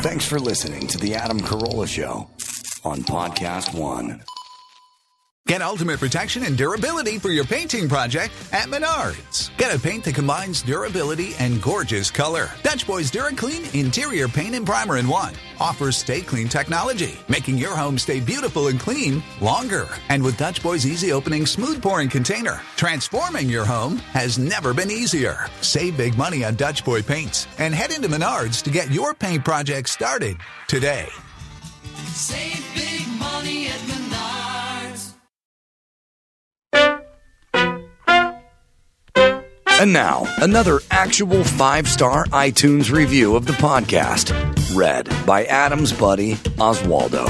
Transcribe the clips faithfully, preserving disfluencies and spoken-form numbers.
Thanks for listening to The Adam Carolla Show on Podcast One. Get ultimate protection and durability for your painting project at Menards. Get a paint that combines durability and gorgeous color. Dutch Boys DuraClean Interior Paint and Primer in One offers Stay Clean technology, making your home stay beautiful and clean longer. And with Dutch Boys Easy Opening Smooth Pouring Container, transforming your home has never been easier. Save big money on Dutch Boy paints and head into Menards to get your paint project started today. Save big money at Menards. And now, another actual five-star iTunes review of the podcast, read by Adam's buddy, Oswaldo.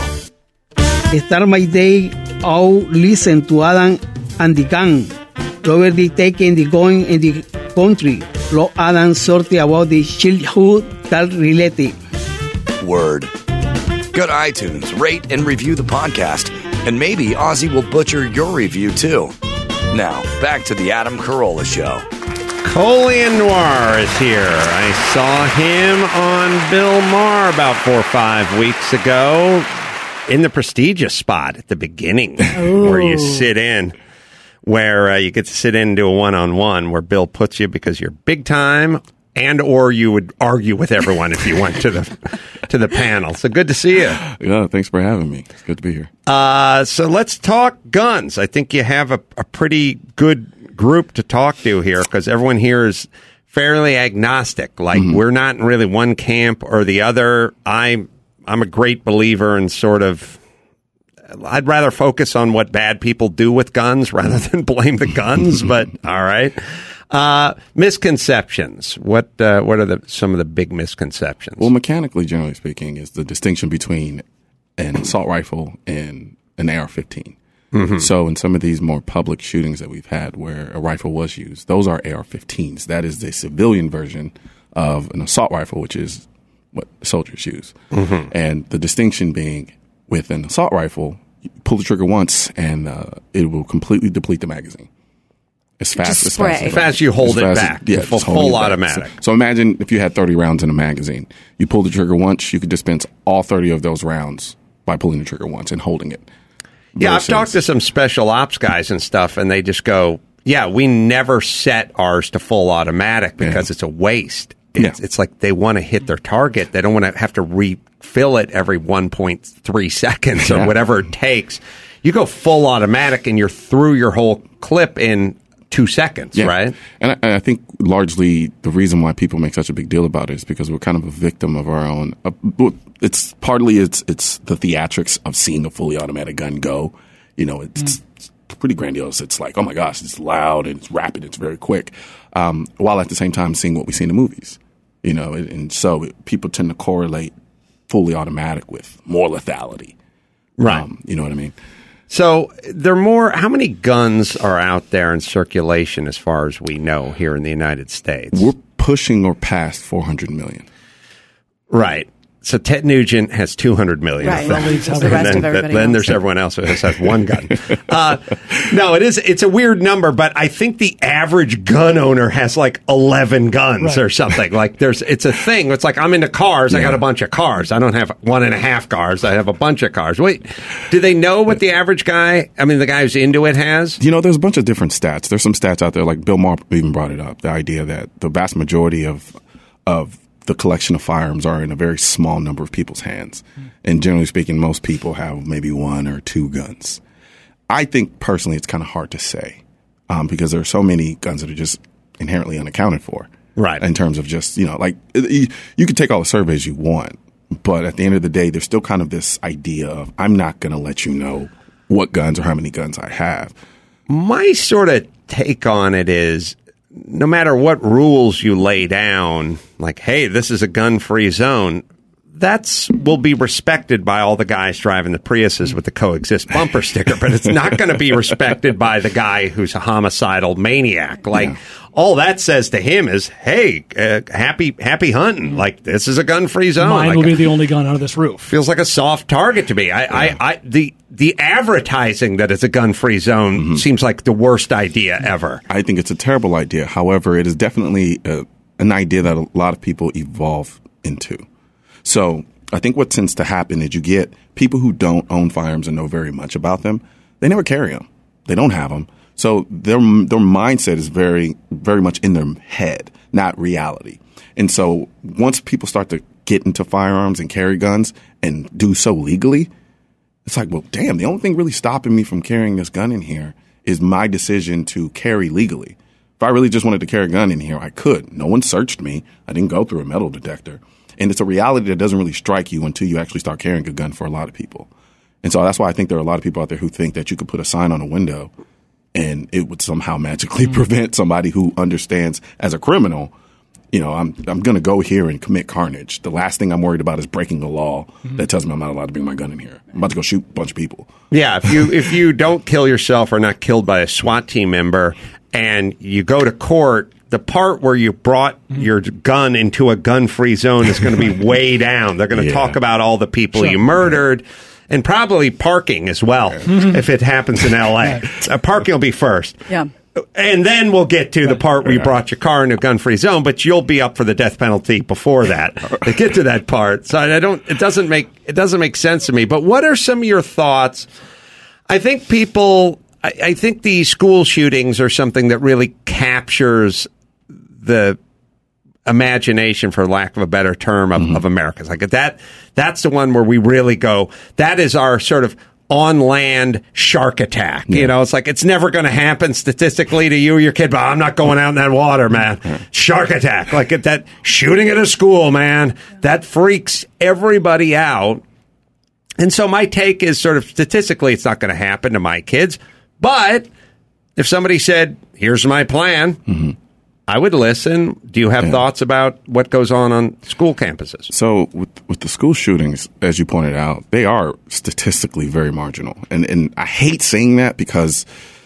Start my day, I'll listen to Adam and the gang. Robert the taking the going in the country. Lo Adam sorting about the childhood that related. Word. Go to iTunes, rate and review the podcast, and maybe Ozzy will butcher your review too. Now, back to the Adam Carolla Show. Colion Noir is here. I saw him on Bill Maher about four or five weeks ago in the prestigious spot at the beginning Ooh. Where you sit in, where uh, you get to sit in and do a one-on-one where Bill puts you because you're big time and or you would argue with everyone if you went to the to the panel. So good to see you. Yeah, thanks for having me. It's good to be here. Uh, so let's talk guns. I think you have a, a pretty good group to talk to here because everyone here is fairly agnostic. Like mm-hmm. we're not in really one camp or the other. I'm I'm a great believer in sort of. I'd rather focus on what bad people do with guns rather than blame the guns. But all right, uh, misconceptions. What uh, what are the some of the big misconceptions? Well, mechanically, generally speaking, is the distinction between an assault rifle and an A R fifteen. Mm-hmm. So in some of these more public shootings that we've had where a rifle was used, those are A R fifteens. That is the civilian version of an assault rifle, which is what soldiers use. Mm-hmm. And the distinction being with an assault rifle, you pull the trigger once and uh, it will completely deplete the magazine. As fast just as spray. fast as fast as you hold it back. As, yeah, full, full automatic. So, so imagine if you had thirty rounds in a magazine. You pull the trigger once, you could dispense all thirty of those rounds by pulling the trigger once and holding it. Yeah, I've talked to some special ops guys and stuff, and they just go, yeah, we never set ours to full automatic because yeah. it's a waste. It's, yeah. it's like they want to hit their target. They don't want to have to refill it every one point three seconds or yeah. whatever it takes. You go full automatic, and you're through your whole clip in two seconds, yeah. right? And I, and I think largely the reason why people make such a big deal about it is because we're kind of a victim of our own. Uh, it's partly it's it's the theatrics of seeing a fully automatic gun go. You know, it's, mm. it's pretty grandiose. It's like, oh my gosh, it's loud and it's rapid. It's very quick. Um, while at the same time seeing what we see in the movies. You know, and, and so it, people tend to correlate fully automatic with more lethality. Right. Um, you know what I mean? So there are more. How many guns are out there in circulation as far as we know here in the United States? We're pushing or past four hundred million. Right. So Ted Nugent has two hundred million. Right. Of leaves the rest then, of everybody then else. there's everyone else who has one gun. uh, no, it is. It's a weird number, but I think the average gun owner has like eleven guns right. or something. Like there's, it's a thing. It's like I'm into cars. Yeah. I got a bunch of cars. I don't have one and a half cars. I have a bunch of cars. Wait, do they know what the average guy? I mean, the guy who's into it has. You know, there's a bunch of different stats. There's some stats out there, like Bill Maher even brought it up. The idea that the vast majority of of the collection of firearms are in a very small number of people's hands. And generally speaking, most people have maybe one or two guns. I think personally it's kind of hard to say um, because there are so many guns that are just inherently unaccounted for. Right. In terms of just, you know, like you, you can take all the surveys you want, but at the end of the day, there's still kind of this idea of I'm not going to let you know what guns or how many guns I have. My sort of take on it is, no matter what rules you lay down, like, hey, this is a gun-free zone, that's will be respected by all the guys driving the Priuses with the coexist bumper sticker, but it's not going to be respected by the guy who's a homicidal maniac. Like, yeah. all that says to him is, hey, uh, happy happy hunting. Like, this is a gun-free zone. Mine like, will be the only gun under this roof. Feels like a soft target to me. I, yeah. I, I the the advertising that it's a gun-free zone mm-hmm. seems like the worst idea ever. I think it's a terrible idea. However, it is definitely a, an idea that a lot of people evolve into. So I think what tends to happen is you get people who don't own firearms and know very much about them. They never carry them. They don't have them. So their their mindset is very, very much in their head, not reality. And so once people start to get into firearms and carry guns and do so legally, it's like, well, damn, the only thing really stopping me from carrying this gun in here is my decision to carry legally. If I really just wanted to carry a gun in here, I could. No one searched me. I didn't go through a metal detector. And it's a reality that doesn't really strike you until you actually start carrying a gun for a lot of people. And so that's why I think there are a lot of people out there who think that you could put a sign on a window and it would somehow magically mm-hmm. prevent somebody who understands as a criminal, you know, I'm I'm going to go here and commit carnage. The last thing I'm worried about is breaking the law mm-hmm. that tells me I'm not allowed to bring my gun in here. I'm about to go shoot a bunch of people. Yeah, if you if you don't kill yourself or not killed by a SWAT team member and you go to court, the part where you brought mm-hmm. your gun into a gun-free zone is going to be way down. They're going to yeah. talk about all the people sure. you murdered. And probably parking as well, mm-hmm. if it happens in L A. uh, parking will be first. Yeah. And then we'll get to the part where you brought your car in a gun-free zone, but you'll be up for the death penalty before that. To get to that part. So I don't it doesn't make it doesn't make sense to me. But what are some of your thoughts? I think people I, I think these school shootings are something that really captures the imagination, for lack of a better term, of, mm-hmm. of Americans. Like that, that's the one where we really go, that is our sort of on land shark attack. Yeah. You know, it's like, it's never going to happen statistically to you or your kid, but I'm not going out in that water, man. Shark attack. Like at that shooting at a school, man, that freaks everybody out. And so my take is sort of statistically, it's not going to happen to my kids. But if somebody said, here's my plan, mm-hmm. I would listen. Do you have yeah. thoughts about what goes on on school campuses? So with with the school shootings, as you pointed out, they are statistically very marginal. And and I hate saying that because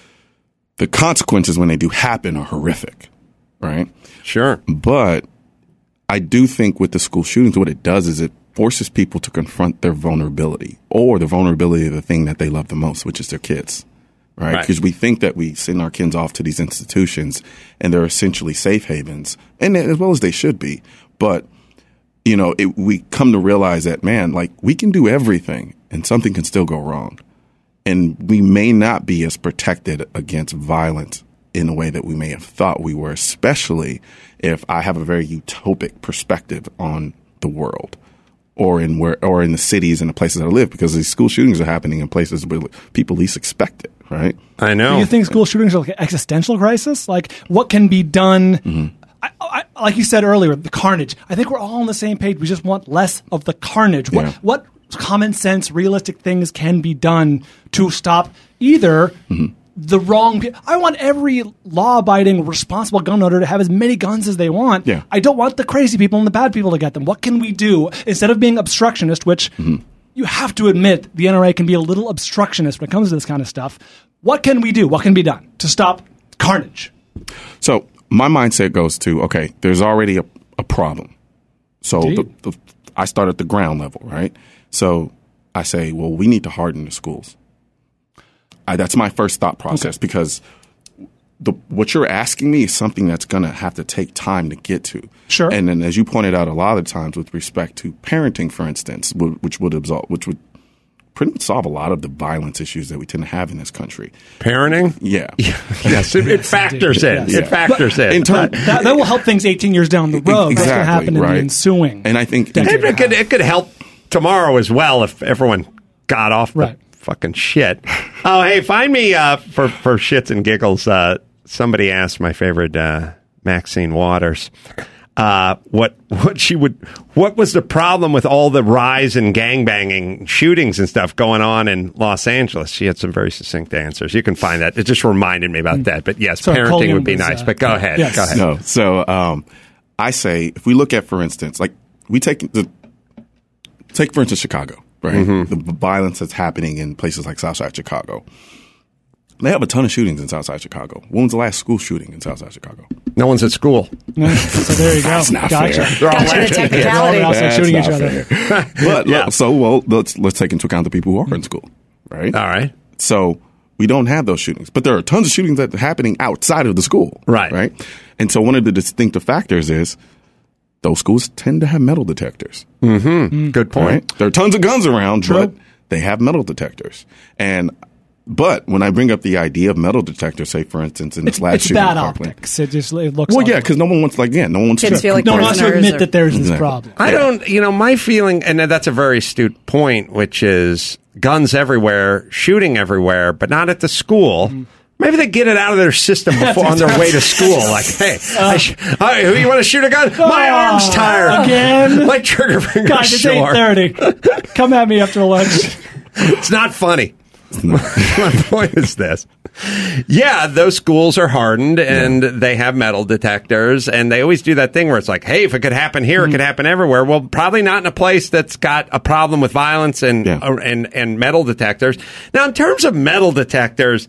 the consequences when they do happen are horrific, right? Sure. But I do think with the school shootings, what it does is it forces people to confront their vulnerability or the vulnerability of the thing that they love the most, which is their kids. Right? Because right. we think that we send our kids off to these institutions and they're essentially safe havens, and as well as they should be. But, you know, it, we come to realize that, man, like we can do everything and something can still go wrong. And we may not be as protected against violence in the way that we may have thought we were, especially if I have a very utopic perspective on the world. Or in where, or in the cities and the places that I live, because these school shootings are happening in places where people least expect it, right? I know. Do you think school shootings are like an existential crisis? Like, what can be done? Mm-hmm. I, I, like you said earlier, the carnage. I think we're all on the same page. We just want less of the carnage. Yeah. What, what common sense, realistic things can be done to stop either mm-hmm. the wrong people? I want every law-abiding, responsible gun owner to have as many guns as they want. Yeah. I don't want the crazy people and the bad people to get them. What can we do instead of being obstructionist, which mm-hmm. you have to admit the N R A can be a little obstructionist when it comes to this kind of stuff. What can we do? What can be done to stop carnage? So my mindset goes to, okay, there's already a, a problem. So the, the, I start at the ground level, right? So I say, well, we need to harden the schools. I, that's my first thought process okay. because the, what you're asking me is something that's going to have to take time to get to. Sure. And then, as you pointed out, a lot of times with respect to parenting, for instance, which would absolve, which would pretty much solve a lot of the violence issues that we tend to have in this country. Parenting? Yeah. Yes, it, it factors in. Yes. It factors but in. in term, that, that will help things eighteen years down the road. Exactly, What's going to happen right. in the ensuing. And I think it, it, could, it could help tomorrow as well if everyone got off the right. fucking shit. Oh, hey, find me uh, for, for shits and giggles. Uh, somebody asked my favorite uh, Maxine Waters uh, what what she would what was the problem with all the rise in gangbanging shootings and stuff going on in Los Angeles. She had some very succinct answers. You can find that. It just reminded me about that. But yes, so parenting Colgan would be was, nice. Uh, but go ahead. Yes. Go ahead. No. So um, I say if we look at, for instance, like we take the take for instance Chicago. Right, mm-hmm. the violence that's happening in places like Southside Chicago. They have a ton of shootings in Southside Chicago. When was the last school shooting in Southside Chicago? No one's at school. No, so there you go. That's not gotcha. fair. They're all Gotcha the technicality. They're all also That's shooting not each other. fair. But yeah. so well, let's let's take into account the people who are in school, right? All right. So we don't have those shootings, but there are tons of shootings that are happening outside of the school, right? Right. And so one of the distinctive factors is those schools tend to have metal detectors. Mm-hmm. Mm. Good point. Right? There are tons of guns around, True. but they have metal detectors. And But when I bring up the idea of metal detectors, say, for instance, in it's, this last it's shooting bad in Parkland, optics. It just it looks. Well, ugly. yeah, because no one wants, like, yeah, no one wants Kids to. feel like no one wants to admit or, that there's exactly. this problem. I don't, you know, my feeling, and that's a very astute point, which is guns everywhere, shooting everywhere, but not at the school. Mm-hmm. Maybe they get it out of their system before on their way to school. Like, hey, uh, I sh- right, who you want to shoot a gun? My uh, arm's tired. Again? My trigger finger's Guys, it's sore. eight thirty. Come at me after lunch. It's not funny. My point is this. Yeah, those schools are hardened and yeah. they have metal detectors, and they always do that thing where it's like, hey, if it could happen here, mm-hmm. it could happen everywhere. Well, probably not in a place that's got a problem with violence and yeah. uh, and, and metal detectors. Now, in terms of metal detectors,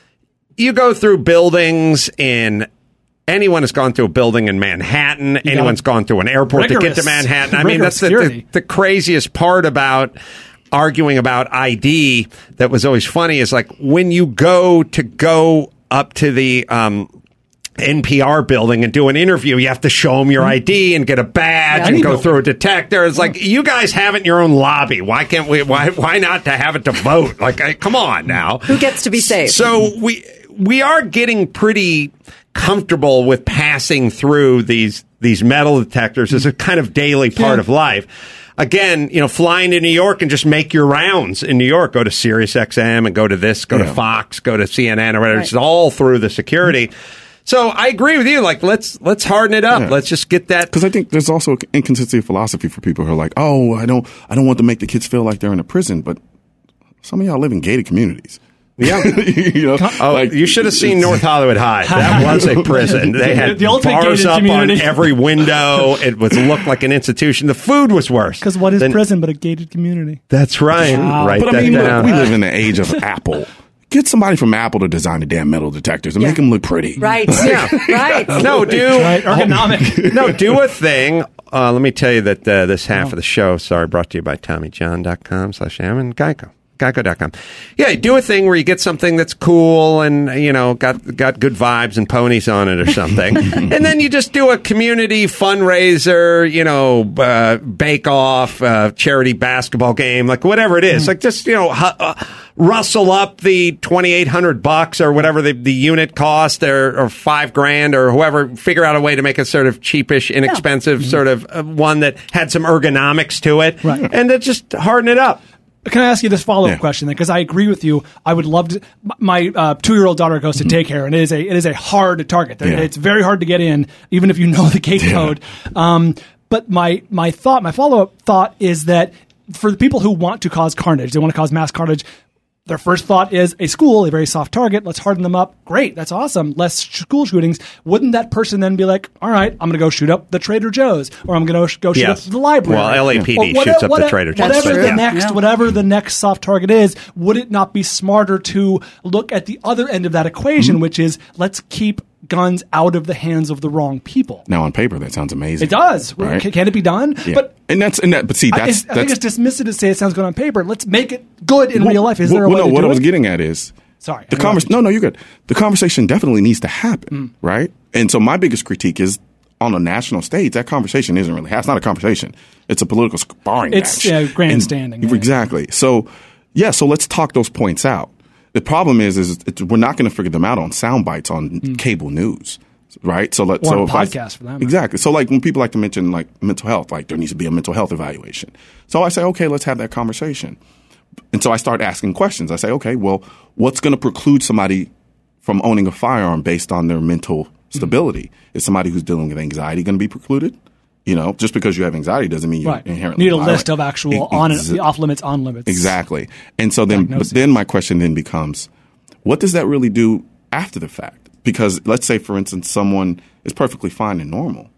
you go through buildings in... Anyone has gone through a building in Manhattan. You Anyone's gone through an airport to get to Manhattan. I mean, that's the, the, the craziest part about arguing about I D that was always funny is like when you go to go up to the um, N P R building and do an interview, you have to show them your I D and get a badge yeah, and go through a detector. It's like, you guys have it in your own lobby. Why can't we? Why why not to have it to vote? Like, I, come on now. Who gets to be safe? So we we are getting pretty comfortable with passing through these these metal detectors as a kind of daily part yeah. of life. Again, you know, flying to New York and just make your rounds in New York. Go to Sirius X M and go to this, go yeah. to Fox, go to C N N or whatever. Right. It's all through the security. So I agree with you. Like, let's let's harden it up. Yeah. Let's just get that. Because I think there's also inconsistency of philosophy for people who are like, oh, I don't I don't want to make the kids feel like they're in a prison, but some of y'all live in gated communities. Yeah. you know, oh, like, you should have seen North Hollywood High. That was a prison. They had the bars up community. on every window. It was looked like an institution. The food was worse. Because what is than, prison but a gated community? That's right. Wow. Write but that I mean, down. we live in the age of Apple. Get somebody from Apple to design the damn metal detectors and yeah. make them look pretty. Right. Yeah. Right. No, do right. ergonomic. No, do a thing. Uh, let me tell you that uh, this half oh. of the show, sorry, brought to you by TommyJohn.com slash Am and Geico. Geico dot com. Yeah, do a thing where you get something that's cool and, you know, got got good vibes and ponies on it or something. And then you just do a community fundraiser, you know, uh, bake-off, uh, charity basketball game, like whatever it is. Mm. Like just, you know, hu- uh, rustle up the twenty-eight hundred bucks or whatever the, the unit cost or, or five grand or whoever, figure out a way to make a sort of cheapish, inexpensive yeah. sort of uh, one that had some ergonomics to it. Right. And then just harden it up. Can I ask you this follow-up yeah. question then? Because I agree with you. I would love to. My uh, two-year-old daughter goes to mm-hmm. daycare, and it is a it is a hard target. Yeah. It's very hard to get in, even if you know the gate yeah. code. Um, but my my thought, my follow-up thought is that for the people who want to cause carnage, they want to cause mass carnage. Their first thought is a school, a very soft target. Let's harden them up. Great, that's awesome. Less school shootings. Wouldn't that person then be like, all right, I'm going to go shoot up the Trader Joe's, or I'm going to go shoot yes. up the library? Well, L A P D yeah. shoots up whatever, the Trader Joe's. Whatever the yeah. next, yeah. whatever the next soft target is, would it not be smarter to look at the other end of that equation, mm-hmm. which is let's keep guns out of the hands of the wrong people? Now, on paper, that sounds amazing. It does. Right? Can, can it be done? Yeah. But and that's and that. But see, that's, I, that's I think it's dismissive to say it sounds good on paper. Let's make it good in well, real life. Is well, there a way well, no, to what do I was it? getting at is Sorry. the convers- No, no, you're good. The conversation definitely needs to happen, mm. right? And so my biggest critique is on a national stage, that conversation isn't really. It's not a conversation. It's a political sparring it's, match. It's yeah, grandstanding. And, yeah. Exactly. So yeah, so let's talk those points out. The problem is, is it's, we're not going to figure them out on sound bites on mm. cable news. Right. So let or so a if podcast I, for that. Exactly. So like when people like to mention like mental health, like there needs to be a mental health evaluation. So I say, okay, let's have that conversation. And so I start asking questions. I say, okay, well, what's going to preclude somebody from owning a firearm based on their mental stability? Mm-hmm. Is somebody who's dealing with anxiety going to be precluded? You know, just because you have anxiety doesn't mean you're right. inherently need a violent. list of actual Ex- on and, off limits, on limits. Exactly. And so then, diagnosis. But then my question then becomes, what does that really do after the fact? Because let's say, for instance, someone is perfectly fine and normal,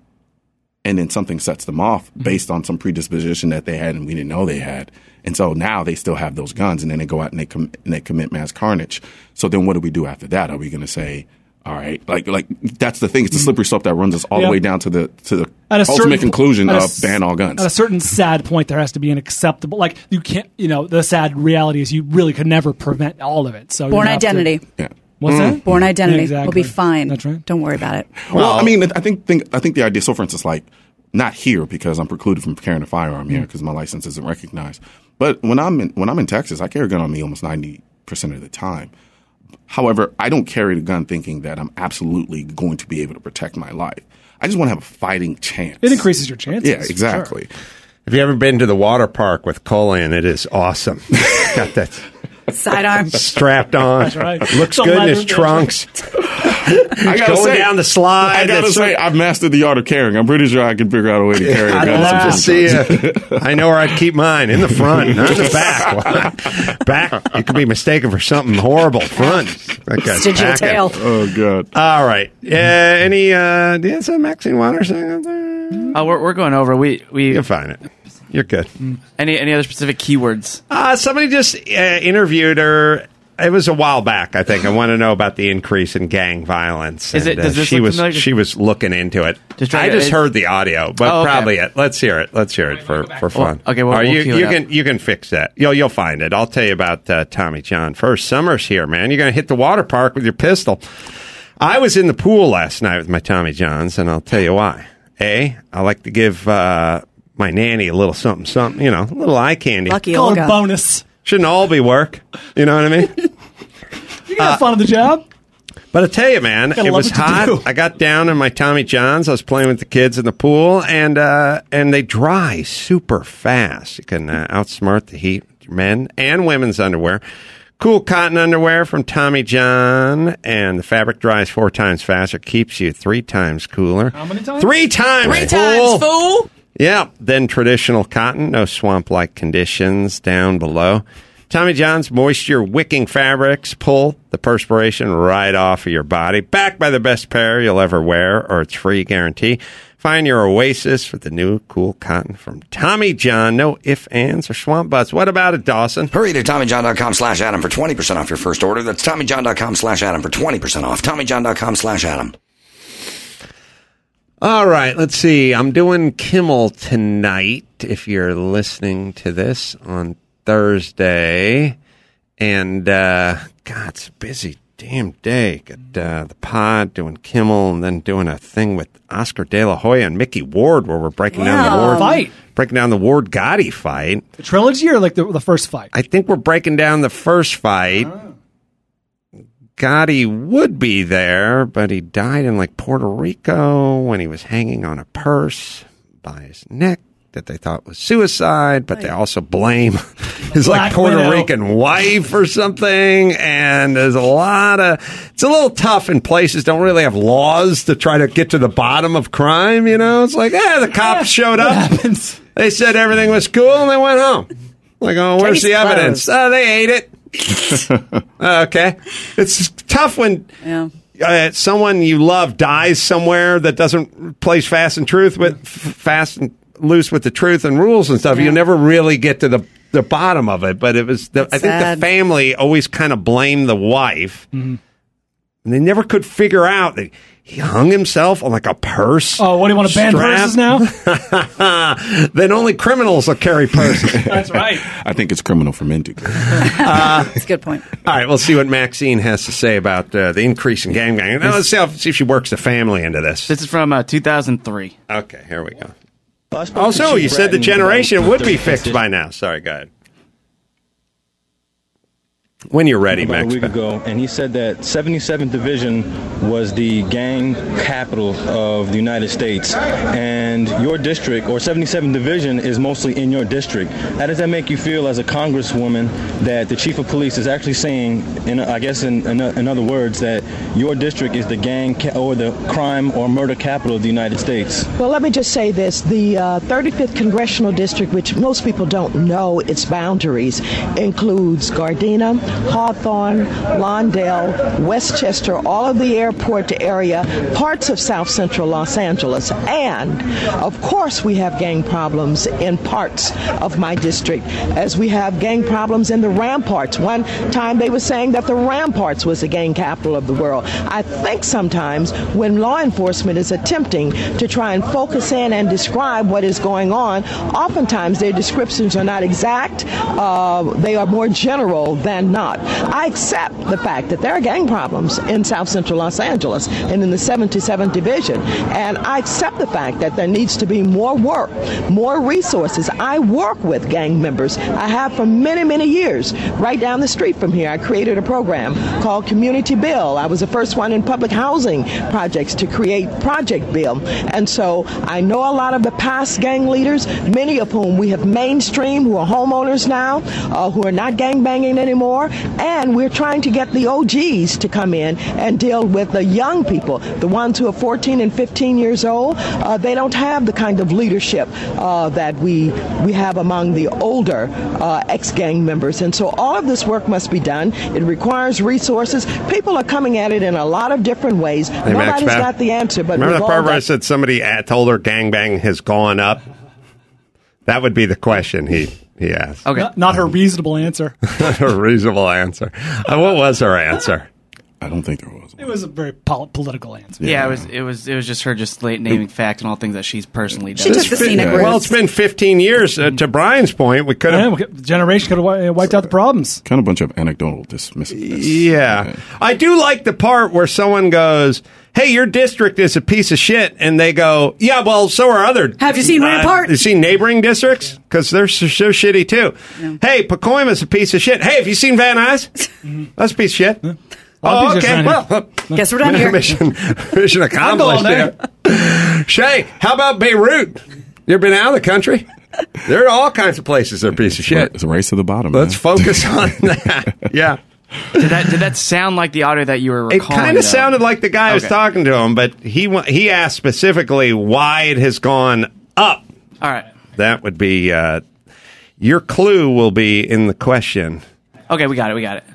and then something sets them off mm-hmm. based on some predisposition that they had and we didn't know they had. And so now they still have those guns, and then they go out and they, com- and they commit mass carnage. So then what do we do after that? Are we going to say, all right, like like that's the thing. It's the slippery slope that runs us all yeah. the way down to the to the at a ultimate certain, conclusion of a, ban all guns. At a certain sad point, there has to be an acceptable. Like you can't, you know, the sad reality is you really could never prevent all of it. So Born Identity. To, yeah. What's mm. that? Born Identity. Yeah, exactly. We'll be fine. That's right. Don't worry about it. Well, well I mean, I think, think I think the idea. So, for instance, like not here because I'm precluded from carrying a firearm here because my license isn't recognized. But when I'm in, when I'm in Texas, I carry a gun on me almost ninety percent of the time. However, I don't carry the gun thinking that I'm absolutely going to be able to protect my life. I just want to have a fighting chance. It increases your chances. Yeah, exactly. Sure. Have you ever been to the water park with Colin? It is awesome. Got that sidearm strapped on. That's right. Looks Some good in his leather. trunks. I gotta Going say, down the slide. I gotta That's say, so- I've mastered the art of carrying. I'm pretty sure I can figure out a way to carry a I'd gun. love to see sometimes. it. I know where I'd keep mine. In the front, not in the back. Back, you could be mistaken for something horrible. Front. That guy's Stitch your packing. tail. Oh, God. All right. Uh, any, uh, do you have some Maxine Waters thing up there? Oh, we're, we're going over. We we You can find it. You're good. any any other specific keywords? Uh, somebody just uh, interviewed her. It was a while back, I think. I want to know about the increase in gang violence. Is it- And, uh, does this she look was familiar? she was looking into it. Just try I to- just it- heard the audio, but Oh, okay. probably it. Let's hear it. Let's hear it for, for fun. okay, well, Or we'll you cue it you up. can you can fix that. You'll you'll find it. I'll tell you about uh, Tommy John first. Summer's here, man. You're going to hit the water park with your pistol. I was in the pool last night with my Tommy Johns, and I'll tell you why. A, I like to give uh, my nanny a little something, something, you know, a little eye candy. Lucky Call it Olga. bonus. Shouldn't all be work. You know what I mean? You can have fun on the job. But I tell you, man, Gotta it love was what you hot. do. I got down in my Tommy Johns. I was playing with the kids in the pool, and uh, and they dry super fast. You can uh, outsmart the heat with your men and women's underwear. Cool cotton underwear from Tommy John, and the fabric dries four times faster, keeps you three times cooler. How many times? Three times. Three fool. times, fool. Yeah, then traditional cotton, no swamp-like conditions down below. Tommy John's moisture-wicking fabrics pull the perspiration right off of your body. Backed by the best pair you'll ever wear, or its free guarantee. Find your oasis with the new cool cotton from Tommy John. No ifs, ands, or swamp butts. What about it, Dawson? Hurry to TommyJohn.com slash Adam for twenty percent off your first order. That's TommyJohn.com slash Adam for twenty percent off. TommyJohn.com slash Adam. All right, let's see. I'm doing Kimmel tonight, if you're listening to this on Thursday. And, uh, God, it's a busy damn day. Got uh, the pod, doing Kimmel, and then doing a thing with Oscar De La Hoya and Mickey Ward where we're breaking down the Wow. Ward Fight. breaking down the Ward Gotti fight. The trilogy or like the, the first fight? I think we're breaking down the first fight. Gotti would be there, but he died in like Puerto Rico when he was hanging on a purse by his neck that they thought was suicide, but they also blame his like Black Puerto Widow. Rican wife or something. And there's a lot of, it's a little tough in places don't really have laws to try to get to the bottom of crime. You know, it's like, eh, the cops showed What up. happens? They said everything was cool and they went home. Like, oh, where's Case the evidence? closed. Oh, they ate it. Uh, okay. It's tough when Yeah. uh, someone you love dies somewhere that doesn't plays fast and truth with f- fast and loose with the truth and rules and stuff. Yeah. You never really get to the the bottom of it. But it was the, I think sad. the family always kind of blamed the wife, and they never could figure out that he hung himself on like a purse. Oh, what do you want to ban strap. purses now? Then only criminals will carry purses. That's right. I think it's criminal for men to. That's a good point. All right, we'll see what Maxine has to say about uh, the increase in gang banging. Now, let's see, how, see if she works the family into this. This is from uh, two thousand three. Okay, here we go. Also, you said the generation would be fixed by now. Sorry, go ahead. When you're ready, about Max. a week ago, and he said that seventy-seventh Division was the gang capital of the United States, and your district, or seventy-seventh Division, is mostly in your district. How does that make you feel as a congresswoman that the chief of police is actually saying, in, I guess in, in, in other words, that your district is the gang ca- or the crime or murder capital of the United States? Well, let me just say this. The uh, thirty-fifth Congressional District, which most people don't know its boundaries, includes Gardena, Hawthorne, Lawndale, Westchester, all of the airport area, parts of South Central Los Angeles. And, of course, we have gang problems in parts of my district, as we have gang problems in the Ramparts. One time they were saying that the Ramparts was the gang capital of the world. I think sometimes when law enforcement is attempting to try and focus in and describe what is going on, oftentimes their descriptions are not exact. Uh, they are more general than not. I accept the fact that there are gang problems in South Central Los Angeles and in the seventy-seventh Division, and I accept the fact that there needs to be more work, more resources. I work with gang members. I have for many, many years. Right down the street from here, I created a program called Community Bill. I was the first one in public housing projects to create Project Bill. And so I know a lot of the past gang leaders, many of whom we have mainstreamed, who are homeowners now, uh, who are not gangbanging anymore. And we're trying to get the O Gs to come in and deal with the young people, the ones who are fourteen and fifteen years old. Uh, they don't have the kind of leadership uh, that we we have among the older uh, ex-gang members. And so all of this work must be done. It requires resources. People are coming at it in a lot of different ways. Hey, Nobody's Max, got the answer. But remember we've the all part where I got- said somebody at- told her gangbang has gone up? That would be the question he, he asked. Okay. Not, not her reasonable answer. Not a reasonable answer. Uh, what was her answer? I don't think there was. It was a very pol- political answer. Yeah, it was. It was. It was just her just late naming facts and all things that she's personally done. She took the scenic route. Well, it's been fifteen years. Uh, to Brian's point, we could Yeah, have. we could- the generation could have wi- wiped out the problems. Kind of a bunch of anecdotal dismissiveness. Yeah. I do like the part where someone goes, hey, your district is a piece of shit. And they go, yeah, well, so are other. Have you seen Rampart? Uh, you seen neighboring districts? Because they're so, so shitty, too. No. Hey, Pacoima's a piece of shit. Hey, have you seen Van Nuys? That's a piece of shit. lot of Oh, pieces okay. around Well, Guess we're done here. mission, mission accomplished I'm there. Shay, how about Beirut? You ever been out of the country? There are all kinds of places that are a piece of shit. It's a race to the bottom. Let's man. focus on that. Yeah. Did that? Did that sound like the audio that you were It recalling? kind of though? sounded like the guy was Okay. talking to him, but he wa- he asked specifically why it has gone up. All right. That would be uh, your clue will be in the question. Okay, we got it. We got it.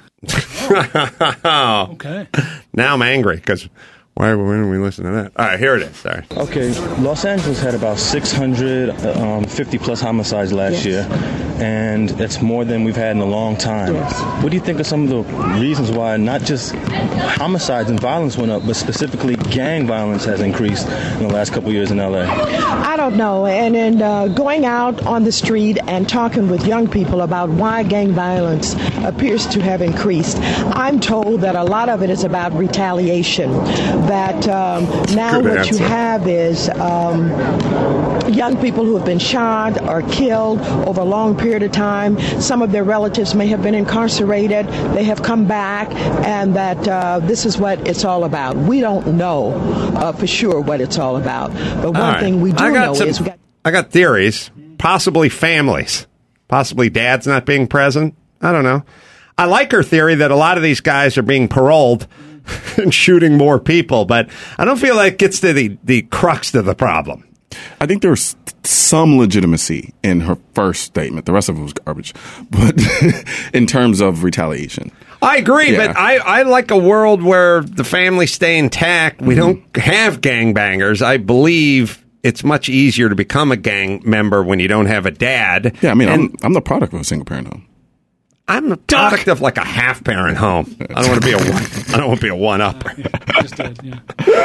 Okay. Now I'm angry because why wouldn't we listen to that? All right, here it is. Sorry. Okay, Los Angeles had about six hundred fifty plus homicides last Yes. year, and it's more than we've had in a long time. Yes. What do you think are some of the reasons why not just homicides and violence went up, but specifically gang violence has increased in the last couple of years in L A? I don't know. And in uh, going out on the street and talking with young people about why gang violence appears to have increased, I'm told that a lot of it is about retaliation. That um, now Good what you answer. have is um, young people who have been shot or killed over a long period of time. Some of their relatives may have been incarcerated. They have come back, and that uh, this is what it's all about. We don't know uh, for sure what it's all about. But one All right. thing we do I got know some- is we got. I got theories. Possibly families. Possibly dads not being present. I don't know. I like her theory that a lot of these guys are being paroled and shooting more people, but I don't feel like it gets to the, the crux of the problem. I think there's some legitimacy in her first statement. The rest of it was garbage. But in terms of retaliation. I agree, Yeah. but I, I like a world where the families stay intact. We don't have gangbangers. I believe it's much easier to become a gang member when you don't have a dad. Yeah, I mean, And I'm, I'm the product of a single parent home. I'm a product of like a half parent home. I don't want to be a one. I don't want to be a one upper. Just did, yeah.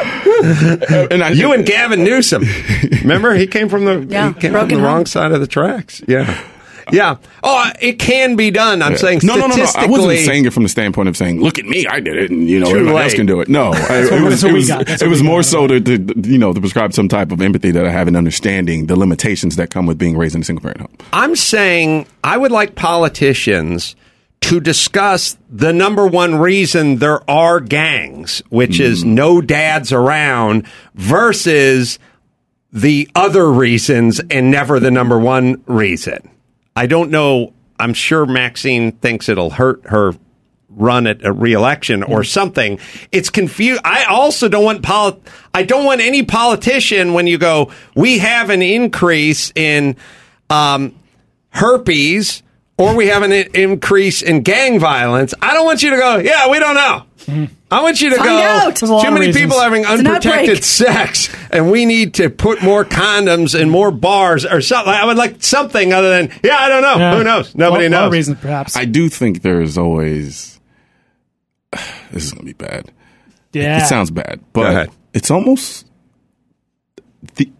And I, You and Gavin Newsom, remember he came from the Yeah, he came from broken the home. wrong side of the tracks. Yeah, yeah. Oh, it can be done. I'm saying no, no, no, no. statistically. I wasn't saying it from the standpoint of saying, "Look at me, I did it," and you know, Too everybody late. else can do it. No, I, what- it was, that's what it we was, got. That's it what was we more got. so to, to, you know, to prescribe some type of empathy that I have in understanding the limitations that come with being raised in a single parent home. I'm saying I would like politicians to discuss the number one reason there are gangs, which is no dads around, versus the other reasons and never the number one reason. I don't know. I'm sure Maxine thinks it'll hurt her run at a re-election or something. It's confused. I also don't want poli- I don't want any politician when you go, we have an increase in um, herpes or we have an I- increase in gang violence. I don't want you to go, yeah, we don't know. I want you to Find go, out. There's a lot too of many reasons. people having It's an unprotected outbreak. sex, and we need to put more condoms and more bars or something. I would like something other than, yeah, I don't know. Yeah. Who knows? Nobody Lot- lot of knows. reasons, perhaps. I do think there's always. This is going to be bad. yeah. It sounds bad, Go ahead. but it's almost the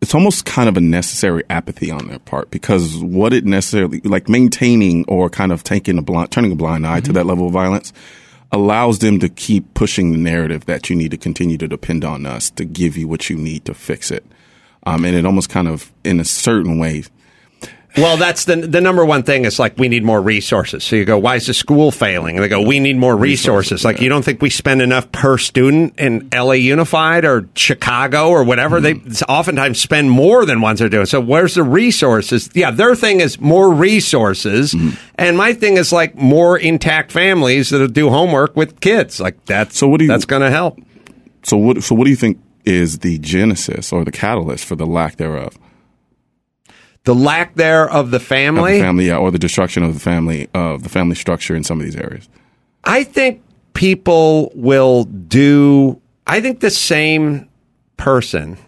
it's almost kind of a necessary apathy on their part, because what it necessarily, like maintaining or kind of taking a blind, turning a blind eye mm-hmm. to that level of violence allows them to keep pushing the narrative that you need to continue to depend on us to give you what you need to fix it. Um, and it almost kind of, in a certain way, well, that's the the number one thing is like we need more resources. So you go, why is the school failing? And they go, we need more resources. resources like yeah. you don't think we spend enough per student in L A Unified or Chicago or whatever? Mm-hmm. They oftentimes spend more than ones are doing. So where's the resources? Yeah, their thing is more resources. Mm-hmm. And my thing is like more intact families that'll do homework with kids. Like that's, so what do you, that's going to help. So what, so what do you think is the genesis or the catalyst for the lack thereof? The lack there of the family? Of the family, yeah, or the destruction of the family, of the family structure in some of these areas. I think people will do, I think the same person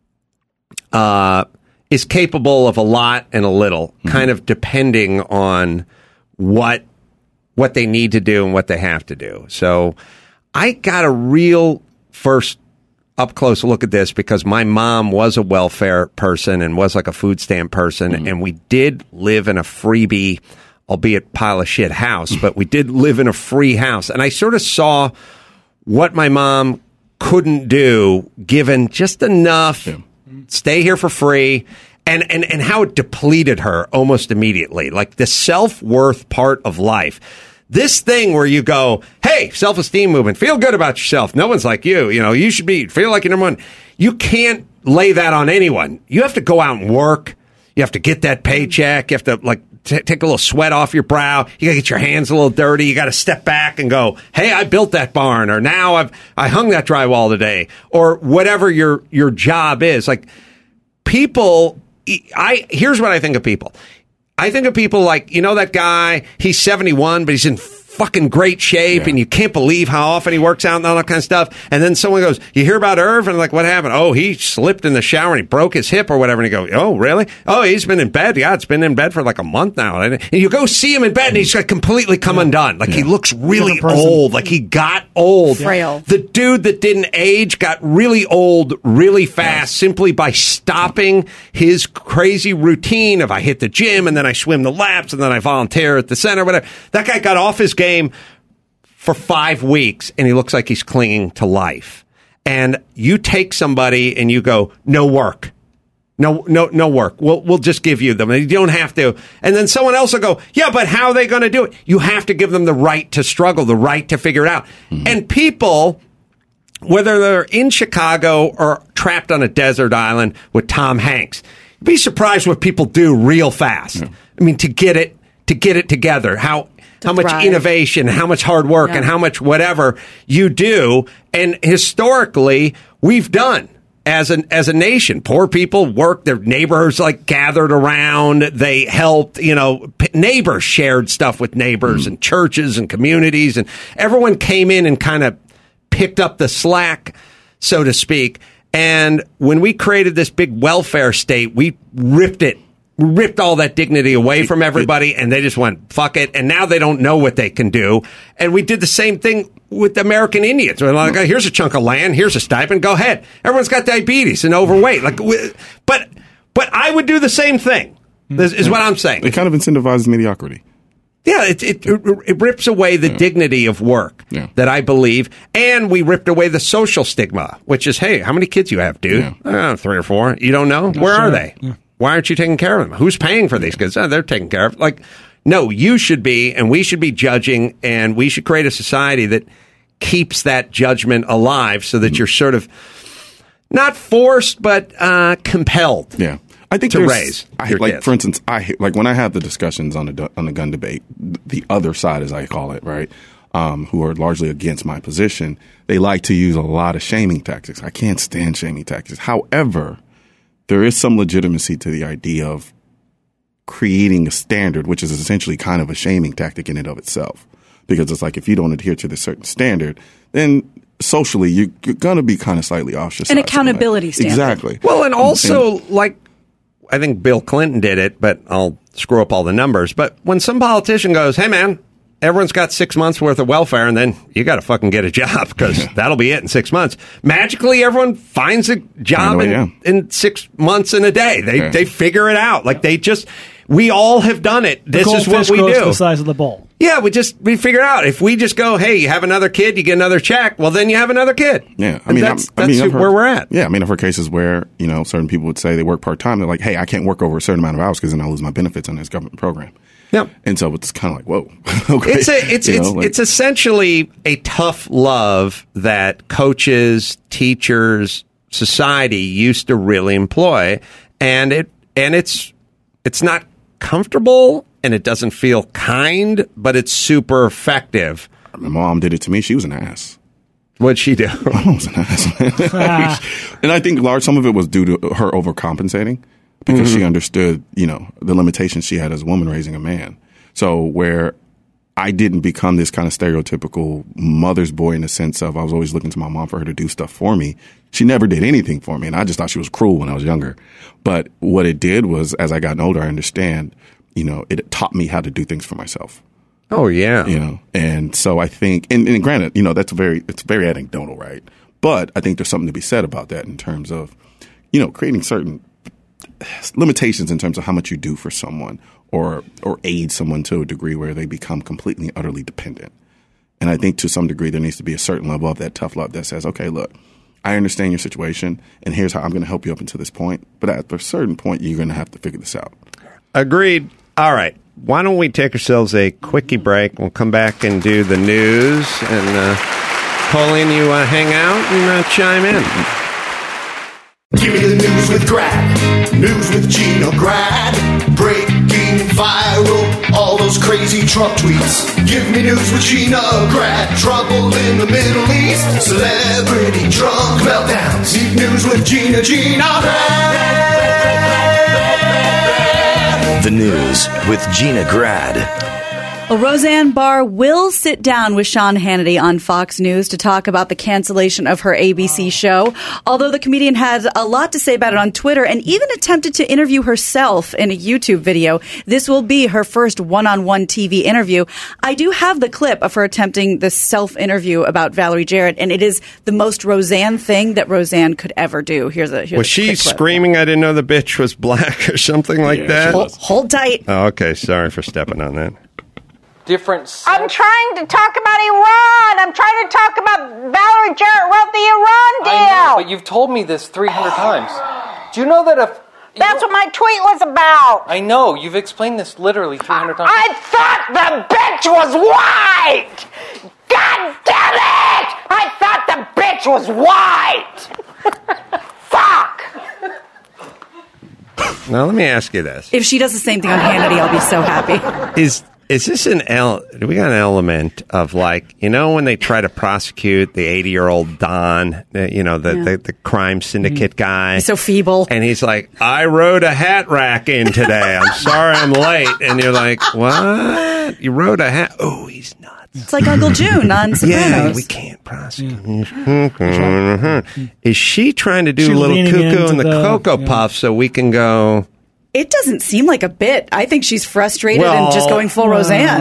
uh, is capable of a lot and a little, mm-hmm. kind of depending on what what they need to do and what they have to do. So I got a real first up close look at this because my mom was a welfare person and was like a food stamp person. Mm-hmm. And we did live in a freebie, albeit pile of shit house, but we did live in a free house. And I sort of saw what my mom couldn't do given just enough, yeah. stay here for free, and, and, and how it depleted her almost immediately. Like the self-worth part of life. This thing where you go, hey, self-esteem movement, feel good about yourself. No one's like you. You know, you should be, feel like you're number one. You can't lay that on anyone. You have to go out and work. You have to get that paycheck. You have to, like, t- take a little sweat off your brow. You got to get your hands a little dirty. You got to step back and go, hey, I built that barn, or now I've, I hung that drywall today, or whatever your, your job is. Like, people, I, here's what I think of people. I think of people like, you know, that guy, he's seventy-one, but he's in fucking great shape, yeah. and you can't believe how often he works out and all that kind of stuff. And then someone goes, you hear about Irv? And like, what happened? Oh, he slipped in the shower and he broke his hip or whatever. And you go, oh, really? Oh, he's been in bed. Yeah, it's been in bed for like a month now. And you go see him in bed and he's like completely come yeah. undone. Like yeah. he looks really old. Like he got old. Frail. The dude that didn't age got really old really fast yes. simply by stopping his crazy routine of I hit the gym and then I swim the laps and then I volunteer at the center, whatever. That guy got off his game for five weeks and he looks like he's clinging to life. And you take somebody and you go, no work. No, no, no work. We'll, we'll just give you them. You don't have to. And then someone else will go, yeah, but how are they going to do it? You have to give them the right to struggle, the right to figure it out. Mm-hmm. And people, whether they're in Chicago or trapped on a desert island with Tom Hanks, you'd be surprised what people do real fast. Yeah. I mean, to get it, to get it together, how, how much thrive. Innovation, how much hard work, yeah. and how much whatever you do. And historically, we've done as an as a nation. Poor people worked, their neighbors like gathered around, they helped, you know, p- neighbors shared stuff with neighbors mm. and churches and communities, and everyone came in and kind of picked up the slack, so to speak. And when we created this big welfare state, we ripped it. ripped all that dignity away from everybody, and they just went, fuck it. And now they don't know what they can do. And we did the same thing with the American Indians. We're like, here's a chunk of land, here's a stipend, go ahead. Everyone's got diabetes and overweight. Like, but, but I would do the same thing, is, is what I'm saying. It kind of incentivizes mediocrity. Yeah, it, it, it rips away the yeah. dignity of work yeah. that I believe, and we ripped away the social stigma, which is, hey, how many kids you have, dude? Yeah. Uh, three or four. You don't know? Not Where sure. are they? Yeah. Why aren't you taking care of them? Who's paying for these kids? Oh, they're taken care of. Like, no, you should be, and we should be judging, and we should create a society that keeps that judgment alive so that you're sort of not forced, but uh, compelled. Yeah. I think to raise I, like kids. For instance, I like when I have the discussions on the on the gun debate, the other side, as I call it, right, um, who are largely against my position, they like to use a lot of shaming tactics. I can't stand shaming tactics. However, there is some legitimacy to the idea of creating a standard, which is essentially kind of a shaming tactic in and of itself, because it's like if you don't adhere to this certain standard, then socially you're, you're going to be kind of slightly ostracized. An accountability standard. Exactly. Well, and also and, like. I think Bill Clinton did it, but I'll screw up all the numbers. But when some politician goes, hey, man, everyone's got six months worth of welfare, and then you got to fucking get a job because yeah. that'll be it in six months. Magically, everyone finds a job way, in, yeah. in six months and a day. They yeah. they figure it out. Like they just, we all have done it. The this is what we grows do. To the size of the bowl. Yeah, we just we figure it out. If we just go, hey, you have another kid, you get another check. Well, then you have another kid. Yeah, I mean that's, I that's mean, where heard, we're at. Yeah, I mean, I've heard cases where you know certain people would say they work part time. They're like, hey, I can't work over a certain amount of hours because then I lose my benefits on this government program. Yep. And so it's kind of like, whoa. okay. It's a, it's you it's, know, like, it's essentially a tough love that coaches, teachers, society used to really employ, and it and it's it's not comfortable and it doesn't feel kind, but it's super effective. My mom did it to me. She was an ass. What'd she do? My mom was an ass. And I think large some of it was due to her overcompensating. Because mm-hmm. she understood, you know, the limitations she had as a woman raising a man. So where I didn't become this kind of stereotypical mother's boy in the sense of I was always looking to my mom for her to do stuff for me. She never did anything for me. And I just thought she was cruel when I was younger. But what it did was, as I got older, I understand, you know, it taught me how to do things for myself. Oh, yeah. You know, and so I think, and, and granted, you know, that's very, it's very anecdotal, right? But I think there's something to be said about that in terms of, you know, creating certain limitations in terms of how much you do for someone or or aid someone to a degree where they become completely and utterly dependent. And I think to some degree there needs to be a certain level of that tough love that says, okay, look, I understand your situation and here's how I'm going to help you up until this point. But at a certain point, you're going to have to figure this out. Agreed. All right. Why don't we take ourselves a quickie break? We'll come back and do the news. And uh, Pauline, you uh, hang out and uh, chime in. Give me the news with Grad, news with Gina Grad, breaking viral, all those crazy Trump tweets. Give me news with Gina Grad, trouble in the Middle East, celebrity drunk meltdowns. Need news with Gina, Gina Grad. The news with Gina Grad. Well, Roseanne Barr will sit down with Sean Hannity on Fox News to talk about the cancellation of her A B C show. Although the comedian had a lot to say about it on Twitter and even attempted to interview herself in a YouTube video, this will be her first one-on-one T V interview. I do have the clip of her attempting this self-interview about Valerie Jarrett, and it is the most Roseanne thing that Roseanne could ever do. Here's a here's Was a she quick clip. screaming, I didn't know the bitch was black or something like Yeah, that? Hold, hold tight. Oh, okay. Sorry for stepping on that. Different. I'm trying to talk about Iran. I'm trying to talk about Valerie Jarrett wrote the Iran deal. I know, but you've told me this three hundred times. Do you know that if... That's what my tweet was about. I know. You've explained this literally three hundred times. I thought the bitch was white. God damn it! I thought the bitch was white. Fuck. Now, let me ask you this. If she does the same thing on Hannity, I'll be so happy. Is... Is this an el- do we got an element of like, you know, when they try to prosecute the eighty-year-old Don, the, you know, the, Yeah. the, the crime syndicate Mm. guy? He's so feeble. And he's like, I rode a hat rack in today. I'm sorry I'm late. And you're like, what? You rode a hat? Oh, he's nuts. It's like Uncle June on Sopranos. Yeah, we can't prosecute. Yeah. Is she trying to do She's a little leaning cuckoo into in the, the- Cocoa yeah. Puff so we can go... It doesn't seem like a bit. I think she's frustrated Well, and just going full Roseanne.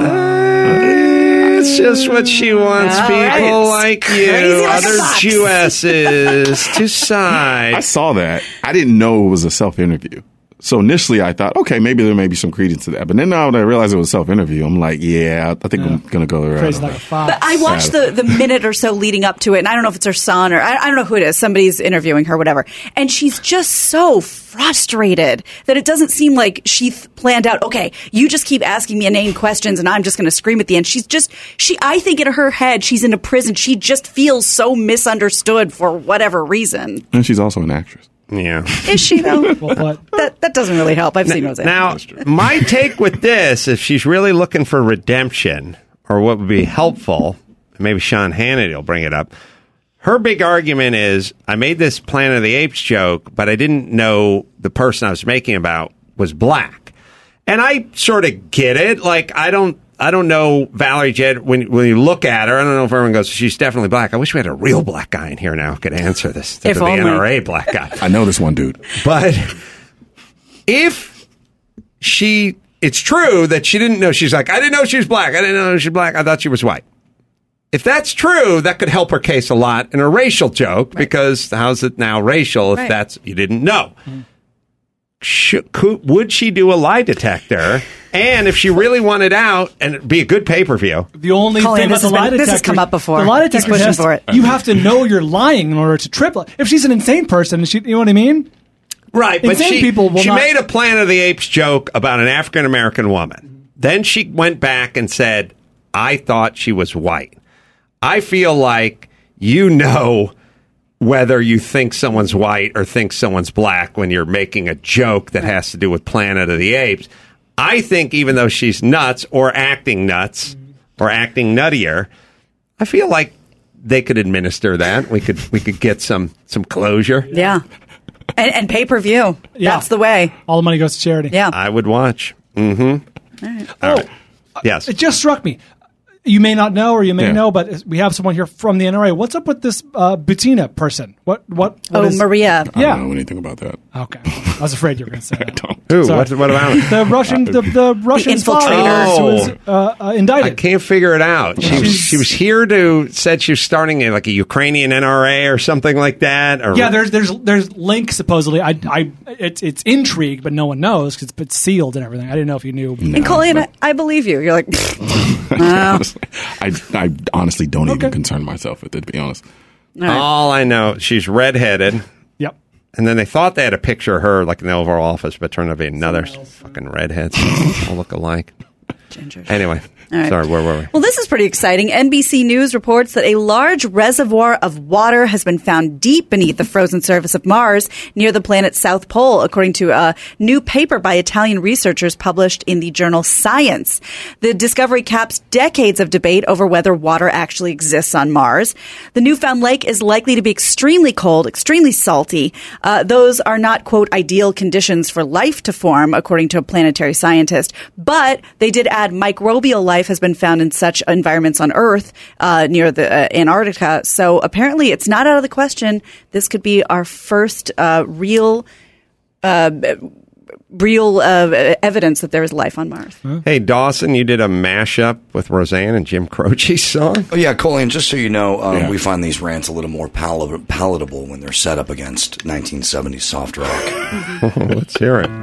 Uh, it's just what she wants All people right. like Crazy you, like a other fox. Jewesses, to side. I saw that. I didn't know it was a self-interview. So initially I thought, okay, maybe there may be some credence to that. But then now that I realized it was a self-interview, I'm like, yeah, I think yeah. I'm going to go the Crazy right like way. a fox. But I watched the, the minute or so leading up to it, and I don't know if it's her son or I, I don't know who it is. Somebody's interviewing her, whatever. And she's just so frustrated that it doesn't seem like she th- planned out, okay, you just keep asking me inane questions and I'm just going to scream at the end. She's just, she. I think in her head, she's in a prison. She just feels so misunderstood for whatever reason. And she's also an actress. Yeah. Is she, though? Well, what? That, that doesn't really help. I've seen Roseanne. Now, my take with this, if she's really looking for redemption, or what would be helpful, maybe Sean Hannity will bring it up. Her big argument is, I made this Planet of the Apes joke, but I didn't know the person I was making about was black. And I sort of get it. Like, I don't, I don't know Valerie Jarrett. When when you look at her, I don't know if everyone goes, she's definitely black. I wish we had a real black guy in here now who could answer this. If the only. N R A black guy. I know this one dude. But if she it's true that she didn't know. She's like, I didn't know she was black. I didn't know she was black. I thought she was white. If that's true, that could help her case a lot in a racial joke, right. because how's it now racial if right. that's, you didn't know? Mm-hmm. Should, could, would she do a lie detector? And if she really wanted out, and it'd be a good pay-per-view. The only Colleen, thing about the been, lie detector... This has come up before. The lie detector He's pushing test, for it. You have to know you're lying in order to trip. If she's an insane person, she, you know what I mean? Right, but insane she, people will she not... made a Planet of the Apes joke about an African-American woman. Then she went back and said, I thought she was white. I feel like you know whether you think someone's white or think someone's black when you're making a joke that has to do with Planet of the Apes. I think even though she's nuts or acting nuts or acting nuttier, I feel like they could administer that. We could we could get some some closure. Yeah. And, and pay-per-view. Yeah. That's the way. All the money goes to charity. Yeah. I would watch. Mm-hmm. All right. All oh, right. Yes. It just struck me. You may not know, or you may Yeah. know, but we have someone here from the N R A. What's up with this uh, Bettina person? What? What? what Oh, is- Maria. I Yeah. don't know anything about that. Okay. I was afraid you were going to say that. Don't. Who? Sorry. What, what about it? The Russian, the, the Russian spy infiltrator. who was uh, uh, I indicted. can't figure it out. She was, She's- she was here to said she was starting a, like a Ukrainian N R A or something like that. Or Yeah, there's there's there's links supposedly. I I it's it's intrigue, but no one knows because it's, it's sealed and everything. I didn't know if you knew. No, And Colleen, I, but- I believe you. You're like, honestly, I, I honestly don't Okay. even concern myself with it, to be honest. all right. all I know, she's redheaded. Yep. And then they thought they had a picture of her like in the Oval Office, but it turned out to be another fucking redheads all look alike. Gingers. Anyway, All right. sorry, where were we? Well, this is pretty exciting. N B C News reports that a large reservoir of water has been found deep beneath the frozen surface of Mars near the planet's south pole, according to a new paper by Italian researchers published in the journal Science. The discovery caps decades of debate over whether water actually exists on Mars. The newfound lake is likely to be extremely cold, extremely salty. Uh, those are not, quote, ideal conditions for life to form, according to a planetary scientist. But they did add microbial life has been found in such environments on Earth uh, near the uh, Antarctica. So apparently it's not out of the question. This could be our first uh, real uh, real uh, evidence that there is life on Mars. Hey, Dawson, you did a mashup with Roseanne and Jim Croce's song? Oh, yeah, Colleen, just so you know, um, Yeah. we find these rants a little more pal- palatable when they're set up against nineteen seventies soft rock. Let's hear it.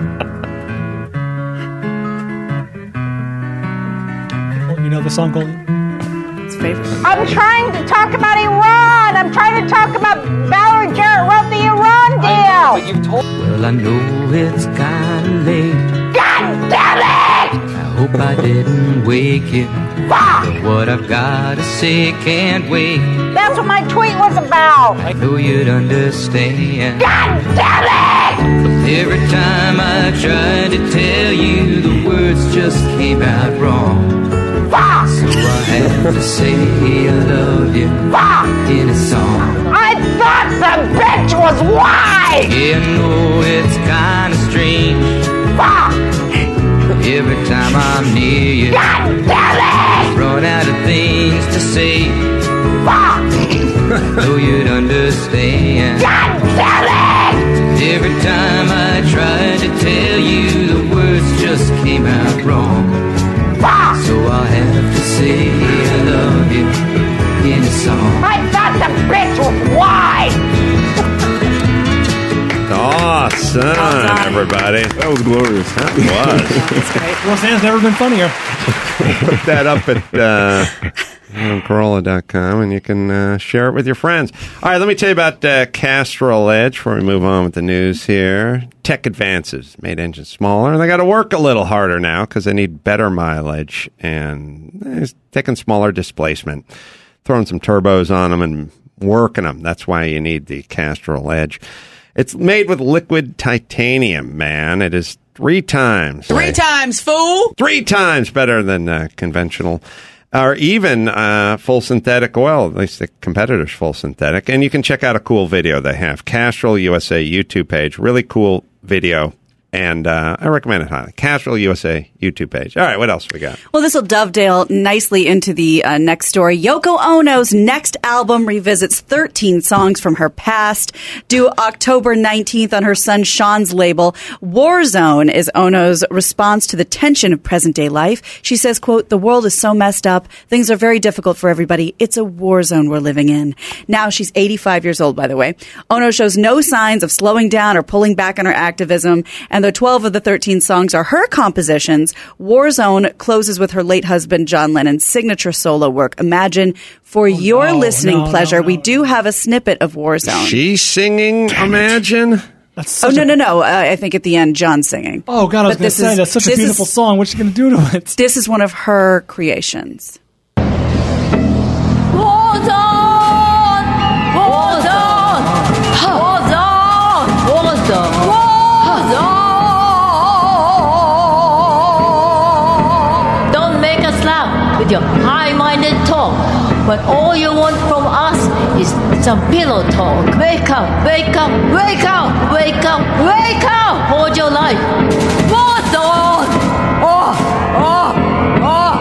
You know the song, Colleen? It's favorite. I'm trying to talk about Iran. I'm trying to talk about Valerie Jarrett wrote the Iran deal. But you've told. Well, I know it's kinda late. God damn it! I hope I didn't wake you. Fuck! But what I've gotta say can't wait. That's what my tweet was about. I know you'd understand. God damn it! Every time I tried to tell you, the words just came out wrong. Fuck! So I have to say I love you Fuck! in a song. I thought the bitch was white! Yeah, I know it's kinda strange. Fuck! Every time I'm near you, God damn it! run out of things to say. Fuck! Know you'd understand. God damn it! Every time I tried to tell you, the words just came out wrong. Fuck! So I'll have to say I love you in a song. I thought the bitch was white! Awesome, everybody. That was glorious. That was. Roseanne's never been funnier. Put that up at uh, Corolla dot com and you can uh, share it with your friends. All right, let me tell you about uh, Castrol Edge before we move on with the news here. Tech advances made engines smaller, and they got to work a little harder now because they need better mileage and they're taking smaller displacement, throwing some turbos on them and working them. That's why you need the Castrol Edge. It's made with liquid titanium, man. It is three times. Three right? times, fool! Three times better than uh, conventional or even uh, full synthetic oil, at least the competitor's full synthetic. And you can check out a cool video they have. Castrol U S A YouTube page. Really cool video. And uh, I recommend it highly. Cashville U S A YouTube page. All right, what else we got? Well, this will dovetail nicely into the uh, next story. Yoko Ono's next album revisits thirteen songs from her past, due October nineteenth on her son Sean's label. Warzone is Ono's response to the tension of present-day life. She says, quote, "The world is so messed up. Things are very difficult for everybody. It's a war zone we're living in." Now, she's eighty-five years old, by the way. Ono shows no signs of slowing down or pulling back on her activism, and though twelve of the thirteen songs are her compositions, Warzone closes with her late husband John Lennon's signature solo work, Imagine. For oh, your no, listening no, pleasure, no, no. we do have a snippet of Warzone. She's singing Imagine? That's oh, no, no, no. Uh, I think at the end, John's singing. Oh, God, I was But going to this say, is- that's such a this beautiful is- song. What's she going to do to it? This is one of her creations. Don't make us laugh with your high-minded talk. But all you want from us is some pillow talk. Wake up, wake up, wake up, wake up, wake up! Hold your life. What's on? Oh, oh, oh,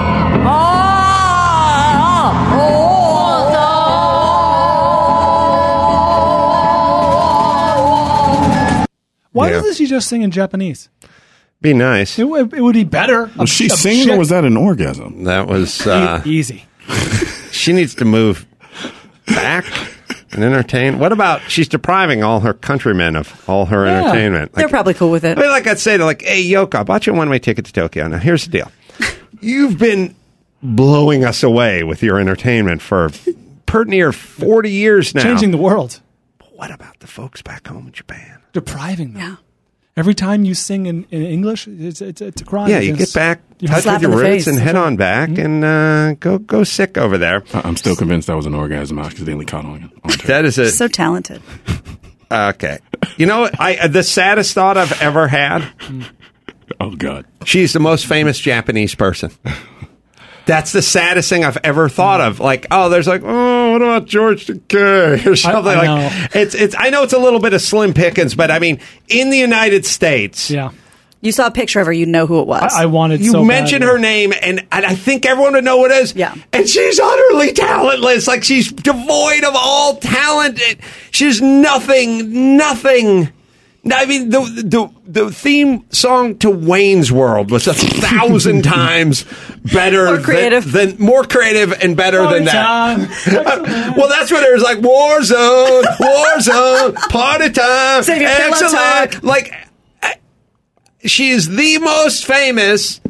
oh, Why Yeah. doesn't she just sing in Japanese? Be nice. It, would- it would be better. Was she A- a singing shit- or was that an orgasm? That was. Uh, E- easy. She needs to move back and entertain. What about she's depriving all her countrymen of all her Yeah. entertainment? They're probably cool with it. I mean, like I'd say to like, hey, Yoko, I bought you a one-way ticket to Tokyo. Now, here's the deal. You've been blowing us away with your entertainment for pretty near forty years now. Changing the world. But what about the folks back home in Japan? Depriving them. Yeah. Every time you sing in, in English, it's, it's, it's a crime. Yeah, you against- get back, you touch slap with in your the roots face. and head on back and uh, go go sick over there. I- I'm still convinced that was an orgasm. I accidentally caught on. on tape. That is a So talented. okay. You know what? I the saddest thought I've ever had. Oh God, she's the most famous Japanese person. That's the saddest thing I've ever thought of. Like, oh, there's like, oh, what about George Takei or something I like. know. It's it's. I know it's a little bit of slim pickings, but I mean, in the United States, yeah, You saw a picture of her, you know who it was. I, I wanted you so mention badly. her name, and, and I think everyone would know what it is. Yeah. And she's utterly talentless. Like, she's devoid of all talent. It- She's nothing, nothing. I mean, the, the the theme song to Wayne's World was a thousand times better, More creative. Than, than more creative and better Party than that. time. Well, that's what it was like. Warzone, Warzone, party time, Save your pillow excellent. talk. Like, uh, she is the most famous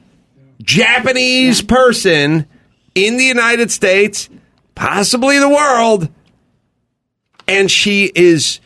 Japanese person in the United States, possibly the world, and she is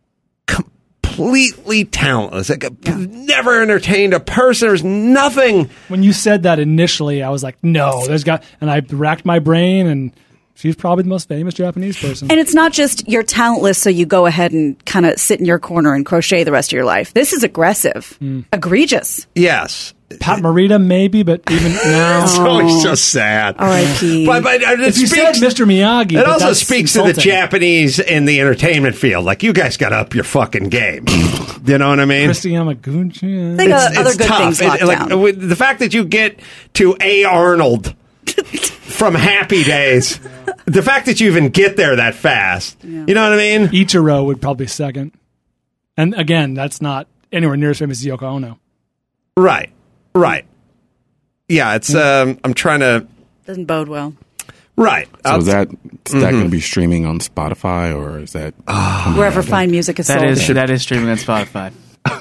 completely talentless. Like, never entertained a person. There's nothing. When you said that initially, I was like, no, there's got, and I racked my brain, and she's probably the most famous Japanese person. And it's not just you're talentless, so you go ahead and kind of sit in your corner and crochet the rest of your life. This is aggressive, egregious. Yes. Pat Morita, maybe, but even now. It's always so sad. R I P But, but uh, it If you speaks, said Mister Miyagi, it but also that's speaks to insulting. the Japanese in the entertainment field. Like, you guys got to up your fucking game. You know what I mean? Christy Yamaguchi. They got other good things locked It- like, down. with the fact that you get to A. Arnold from Happy Days, the fact that you even get there that fast, you know what I mean? Ichiro would probably be second. And again, that's not anywhere near as famous as Yoko Ono. Right, right. Yeah, it's. Um, I'm trying to. Doesn't bode well. Right. So I'll- is that is that going to be streaming on Spotify or is that Wherever fine music is That sold. is that is streaming on Spotify.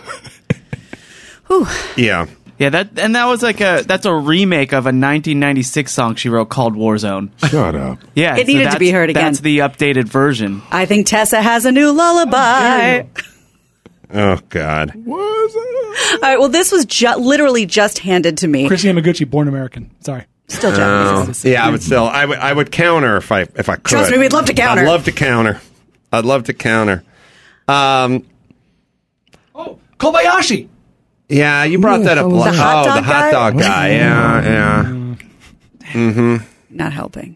Yeah. Yeah, that and that was like a that's a remake of a nineteen ninety-six song she wrote called Warzone. Shut up. Yeah, It needed to that's- be heard again. That's the updated version. I think Tessa has a new lullaby. Oh, God. All right, well, this was ju- literally just handed to me. Christy Yamaguchi, born American. Sorry. Still Oh, Japanese. yeah, I would still. I would. I would counter if I if I could. Trust me, we'd love to counter. I'd love to counter. I'd love to counter. Um. Oh, Kobayashi. Yeah, you brought that up. The hot oh, dog the hot guy? dog guy. Yeah, yeah. Mm-hmm. Not helping.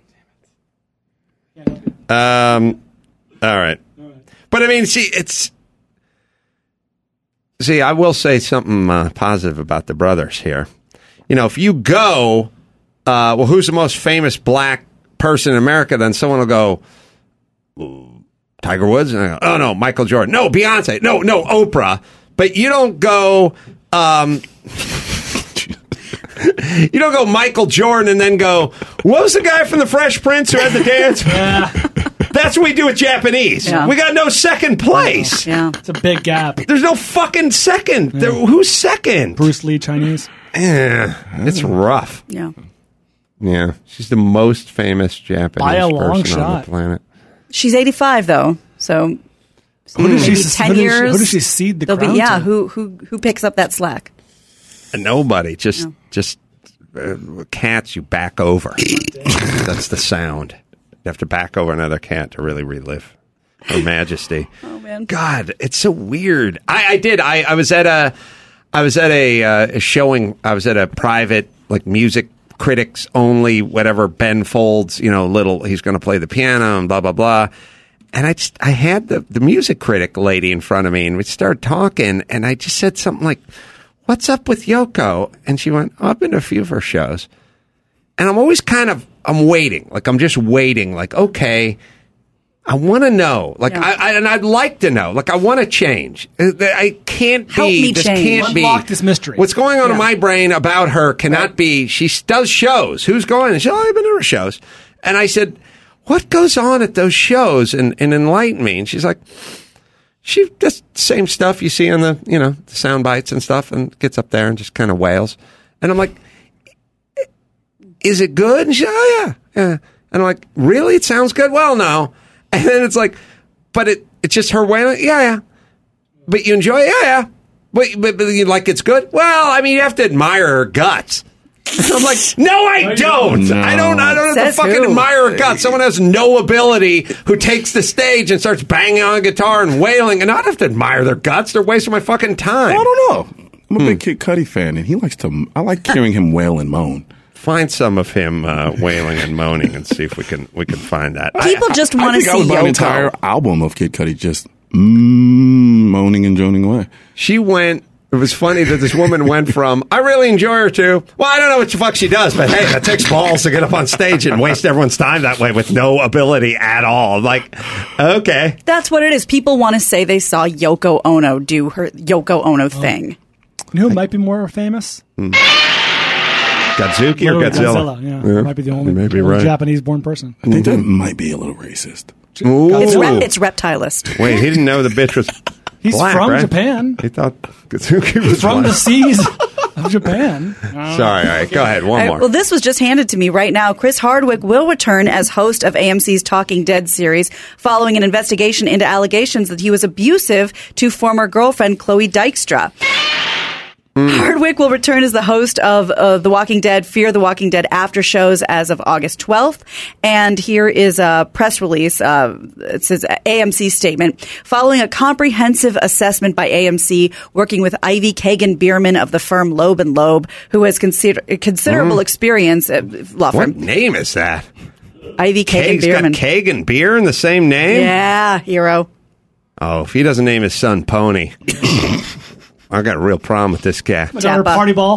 Um. All right. But I mean, see, it's See, I will say something uh, positive about the brothers here. You know, if you go, uh, well, who's the most famous black person in America? Then someone will go, Tiger Woods? And I go, oh, no, Michael Jordan. No, Beyonce. No, no, Oprah. But you don't go, um, you don't go Michael Jordan and then go, what was the guy from the Fresh Prince who had the dance? Yeah. That's what we do with Japanese. Yeah. We got no second place. Yeah. It's a big gap. There's no fucking second. There, who's second? Bruce Lee, Chinese. Yeah, it's rough. Yeah. Yeah, she's the most famous Japanese By a long person on shot. the planet. She's eighty-five though, so Who does maybe she- ten who does she- years. who does she cede the there'll be- crown Yeah, to? who who who picks up that slack? And nobody, just just uh, cats you back over. That's the sound. You have to back over another cat to really relive Her Majesty. Oh man, God, it's so weird. I, I did. I, I was at a, I was at a, uh, a showing. I was at a private like music critics only, whatever. Ben Folds, you know, little. He's going to play the piano and blah blah blah. And I just, I had the the music critic lady in front of me, and we started talking, and I just said something like, "What's up with Yoko?" And she went, oh, "I've been to a few of her shows." And I'm always kind of, I'm waiting. Like, I'm just waiting. Like, okay, I want to know. Like, Yeah. I, I, and I'd like to know. Like, I want to change. Uh, I can't Help be. me this change. can't be. Unlock this mystery. What's going on in Yeah. my brain about her cannot be. She s- does shows. Who's going? And she said, oh, I've been to her shows. And I said, what goes on at those shows? And, and enlighten me. And she's like, she does the same stuff you see on the, you know, the sound bites and stuff, and gets up there and just kind of wails. And I'm like, is it good? And she's like, oh, yeah, yeah. And I'm like, really? It sounds good? Well, no. And then it's like, but it it's just her wailing? Yeah, yeah. But you enjoy it? Yeah, yeah. But, but, but you like it's good? Well, I mean, you have to admire her guts. I'm like, no, I don't. No. I don't. I don't have Says to fucking who? admire her guts. Someone has no ability who takes the stage and starts banging on a guitar and wailing, and I don't have to admire their guts. They're wasting my fucking time. I don't know. I'm a big Kid Cudi fan, and he likes to. I like hearing him wail and moan. Find some of him uh, wailing and moaning and see if we can we can find that. People just I want to think see I would buy an Yoko. entire album of Kid Cudi just mm, moaning and droning away. She went. It was funny that this woman went from, I really enjoy her too. Well, I don't know what the fuck she does, but hey, that takes balls to get up on stage and waste everyone's time that way with no ability at all. Like, okay. That's what it is. People want to say they saw Yoko Ono do her Yoko Ono thing. You know who might be more famous? Godzuki or Little Godzilla? Yeah, might be the only, you may be only right. Japanese-born person. I think that might be a little racist. Ooh. It's, rep- it's Reptilist. Wait, he didn't know the bitch was He's black, from right? Japan. He thought Godzuki was From the black. seas of Japan. Sorry, all right, go ahead, one All right, more. well, this was just handed to me right now. Chris Hardwick will return as host of A M C's Talking Dead series following an investigation into allegations that he was abusive to former girlfriend Chloe Dykstra. Hardwick will return as the host of uh, The Walking Dead, Fear the Walking Dead after shows as of August twelfth. And here is a press release. Uh, it says A M C statement. Following a comprehensive assessment by A M C, working with Ivy Kagan Bierman of the firm Loeb and Loeb, who has consider- considerable Mm. experience at law What firm. name is that? Ivy Kagan Kagan's Bierman. got Kagan beer in the same name? Yeah, hero. Oh, if he doesn't name his son Pony, I got a real problem with this guy. Like our party ball.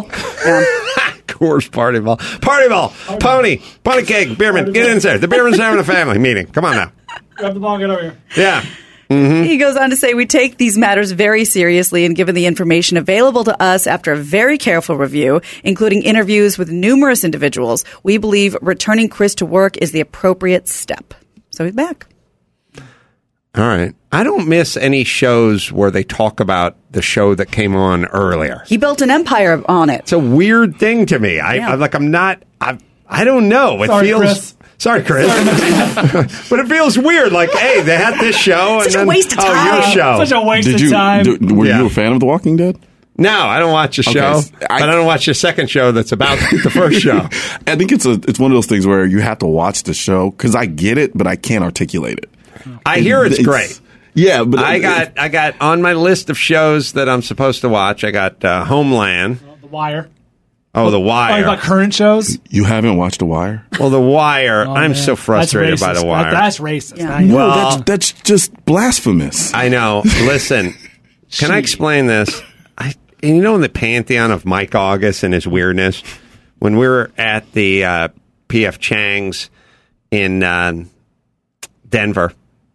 Coors Party Ball. Party Ball. Pony. Pony Cake. Beerman. Get in there. The Beerman's having a family meeting. Come on now. Grab the ball and get over here. Yeah. Mm-hmm. He goes on to say, we take these matters very seriously, and given the information available to us after a very careful review, including interviews with numerous individuals, we believe returning Chris to work is the appropriate step. So he's back. All right. I don't miss any shows where they talk about the show that came on earlier. He built an empire on it. It's a weird thing to me. I, Yeah. I'm like, I'm not, I, I don't know. It Sorry, feels, Chris. sorry, Chris. But it feels weird. Like, hey, they had this show. Such and a then, waste of oh, time. your show. Such a waste Did of you? time. do- were Yeah. you a fan of The Walking Dead? No, I don't watch the Okay, show, s- I- but I don't watch the second show that's about the first show. I think it's a it's one of those things where you have to watch the show because I get it, but I can't articulate it. I hear it's great. Yeah, but I got I got on my list of shows that I'm supposed to watch. I got uh, Homeland. The Wire. Oh, The Oh, Wire. about current shows? You haven't watched The Wire? Well, The Wire. Oh, I'm man. so frustrated That's by The racist. Wire. That- that's racist. Yeah. I know. No, Well- that's that's just blasphemous. I know. Listen, can I explain this? and you know, in the pantheon of Mike August and his weirdness, when we were at the uh, P F Chang's in uh, Denver,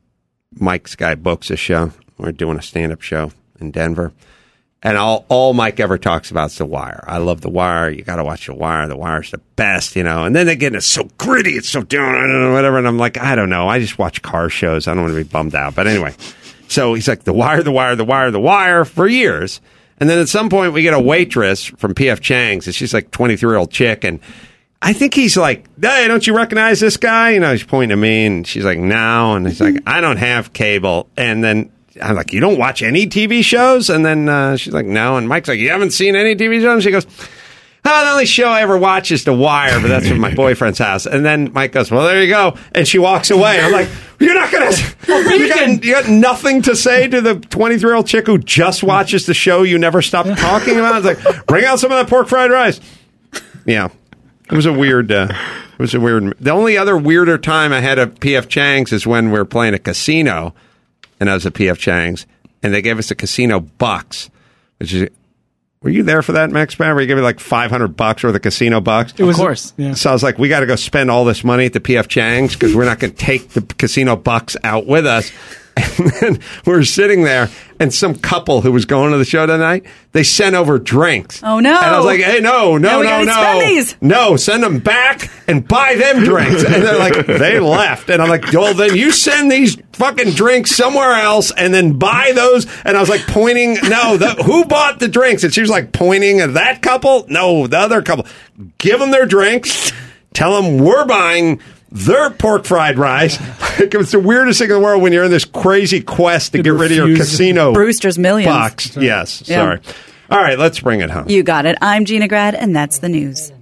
Mike's guy books a show. We're doing a stand-up show in Denver. And all, all Mike ever talks about is The Wire. I love The Wire. You got to watch The Wire. The Wire's the best, you know. And then they get it's so gritty. It's so down, I don't know, whatever. And I'm like, I don't know. I just watch car shows. I don't want to be bummed out. But anyway, so he's like, The Wire, The Wire, The Wire, The Wire for years. And then at some point we get a waitress from P F Chang's, and she's like a twenty-three-year-old chick. And I think he's like, hey, don't you recognize this guy? You know, he's pointing at me, and she's like, no. And he's like, I don't have cable. And then I'm like, you don't watch any T V shows? And then uh, she's like, no. And Mike's like, you haven't seen any T V shows? And she goes, oh, the only show I ever watch is The Wire, but that's from my boyfriend's house. And then Mike goes, well, there you go. And she walks away. I'm like, you're not going to, you got, you got nothing to say to the twenty-three-year-old chick who just watches the show you never stop talking about? It's like, bring out some of that pork fried rice. Yeah. It was a weird, uh, it was a weird, the only other weirder time I had at P F Chang's is when we were playing a casino. And I was at P F Chang's, and they gave us a casino bucks, which is, were you there for that, Max Bauer? You gave me like five hundred bucks worth of casino bucks? It was, of course. Yeah. So I was like, we got to go spend all this money at the P F Chang's because we're not going to take the casino bucks out with us. And then we were sitting there, and some couple who was going to the show tonight, they sent over drinks. Oh, no. And I was like, hey, no, no, Now we no, gotta no. spend these. No, send them back and buy them drinks. And they're like, they left. And I'm like, well, then you send these fucking drinks somewhere else and then buy those. And I was like pointing, no, the, who bought the drinks? And she was like pointing at that couple. No, the other couple. Give them their drinks. Tell them we're buying their pork fried rice. It's the weirdest thing in the world when you're in this crazy quest to You'd get rid of your refuse. casino Brewster's Millions. box. Yes, Yeah. sorry. All right, let's bring it home. You got it. I'm Gina Grad, and that's the news.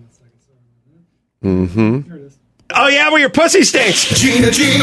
Mm-hmm. Oh, yeah, well, your pussy stinks. Gina, Gina.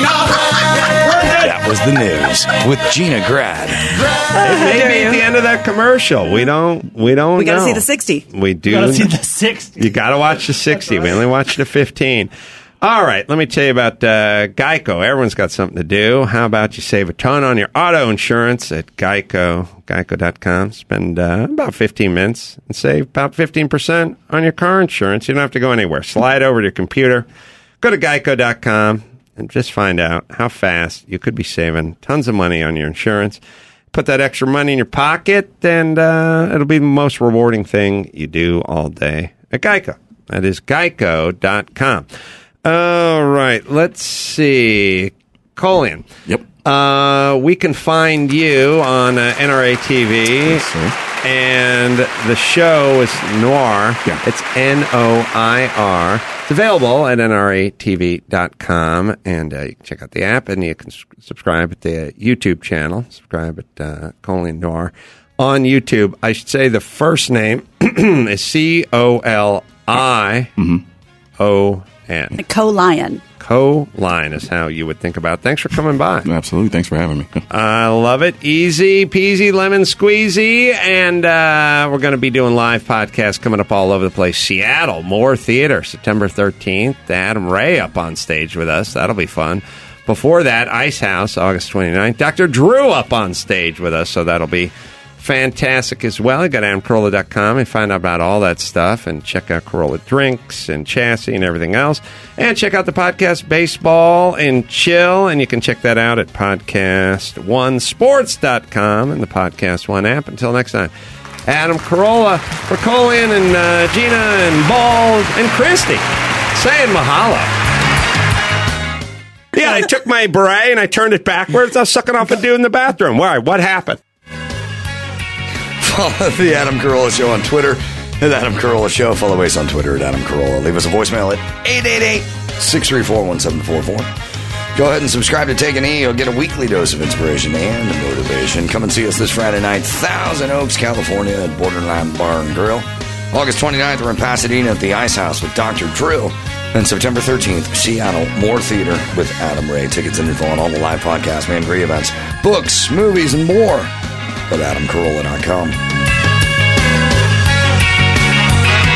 That was the news with Gina Grad. It may be at the end of that commercial. We don't. We don't. We got to know. see the sixty. We do. You gotta see the sixty. You got to watch the sixty. We only watched the fifteen. All right, let me tell you about uh, Geico. Everyone's got something to do. How about you save a ton on your auto insurance at Geico, geico dot com. Spend uh, about fifteen minutes and save about fifteen percent on your car insurance. You don't have to go anywhere. Slide over to your computer, go to geico dot com, and just find out how fast you could be saving tons of money on your insurance. Put that extra money in your pocket, and uh, it'll be the most rewarding thing you do all day at Geico. That is geico dot com. All right, let's see. Colin. Yep. Uh, we can find you on uh, N R A T V. Yes, sir. And the show is Noir. Yeah. It's N O I R. It's available at N R A T V dot com. And uh, you can check out the app, and you can s- subscribe at the uh, YouTube channel. Subscribe at uh, Colin Noir on YouTube. I should say the first name is C O L I O N. Co-lion. Co-line is how you would think about it. Thanks for coming by. Absolutely. Thanks for having me. I love it. Easy peasy lemon squeezy. And uh, we're going to be doing live podcasts coming up all over the place. Seattle, Moore Theater, September thirteenth. Adam Ray up on stage with us. That'll be fun. Before that, Ice House, August twenty-ninth. Doctor Drew up on stage with us, so that'll be fantastic as well. Go to adam carolla dot com and find out about all that stuff, and check out Corolla Drinks and Chassis and everything else. And check out the podcast Baseball and Chill, and you can check that out at podcast one sports dot com and the Podcast One app. Until next time, Adam Carolla for Colin and uh, Gina and Ball and Christy saying mahalo. Yeah, I took my beret and I turned it backwards. I was sucking off a dude in the bathroom. Why? What happened? Follow the Adam Carolla Show on Twitter at Adam Carolla Show. Follow us on Twitter at Adam Carolla. Leave us a voicemail at eight eight eight, six three four, one seven four four. Go ahead and subscribe to Take an E. You'll get a weekly dose of inspiration and motivation. Come and see us this Friday night, Thousand Oaks, California at Borderline Bar and Grill. August twenty-ninth, we're in Pasadena at the Ice House with Doctor Drew. And September thirteenth, Seattle, Moore Theater with Adam Ray. Tickets and info on all the live podcasts, man, great events, books, movies, and more. Go to adam carolla dot com.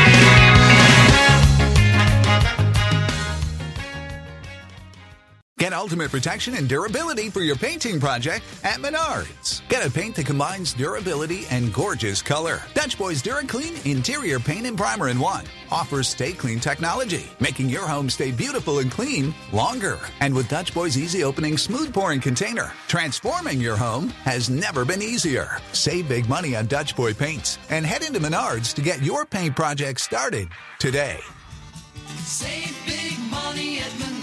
Get ultimate protection and durability for your painting project at Menards. Get a paint that combines durability and gorgeous color. Dutch Boys DuraClean Interior Paint and Primer in one offers Stay Clean technology, making your home stay beautiful and clean longer. And with Dutch Boys easy opening, smooth pouring container, transforming your home has never been easier. Save big money on Dutch Boy paints and head into Menards to get your paint project started today. Save big money at Menards.